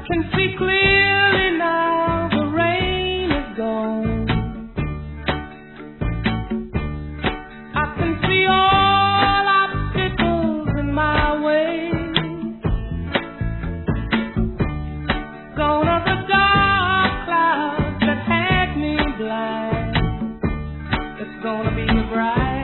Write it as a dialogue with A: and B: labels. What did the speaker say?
A: can see clearly now, the rain is gone. I can see all obstacles in my way. Gone are the dark clouds that had me blind. It's gonna be the bright